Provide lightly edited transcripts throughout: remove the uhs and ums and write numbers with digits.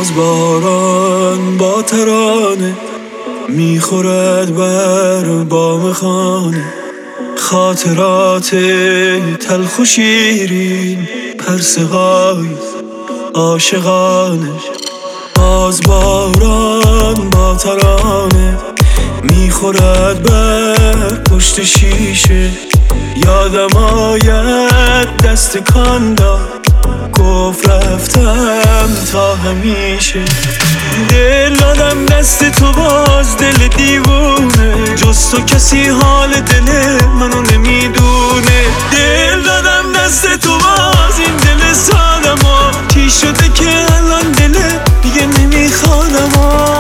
باز باران با ترانه میخورد بر بام خانه، خاطرات تلخ و شیرین، پرسه‌های عاشقانه. باز باران با ترانه میخورد بر پشت شیشه، یادم آید دست کاندا گفت رفتم تا همیشه. دل دادم دست تو باز دل دیوونه، جز تو کسی حال دل منو نمیدونه. دل دادم دست تو باز این دل سادم چی شده که الان دل دیگه نمیخوادم.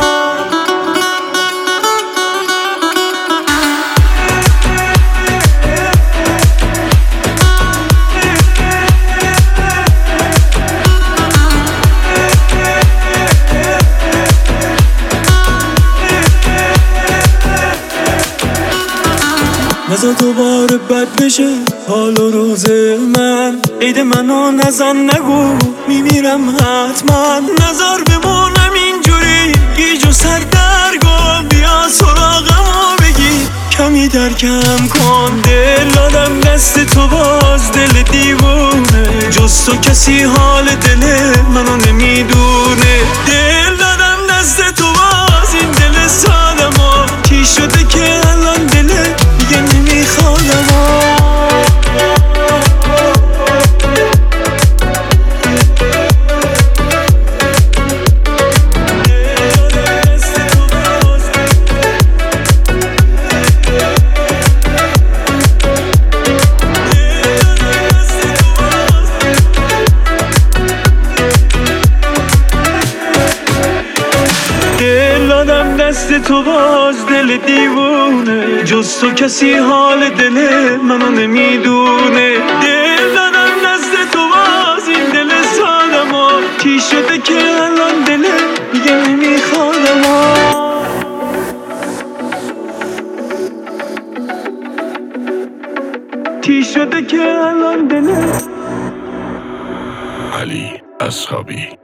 نزا دوباره بد بشه حال و روز من، عید منو نزن نگو میمیرم حتما. نزار بمونم اینجوری گیج و سردرگم، بیا سراغمو بگی کمی درکم کن. دل دادم دست تو باز دل دیوونه، جز تو کسی حال دل منو نمیدونه. دل دادم دست تو باز این دل سادمو چی شده که الان دل دیگه نمیخوادم. دست تو باز دل دیوونه، جز تو کسی حال دل منو نمیدونه. دل دادم دست تو باز این دل سادمو چی شده که الان دل دیگه نمیخوادم. چی شده که الان دل. علی اصحابی.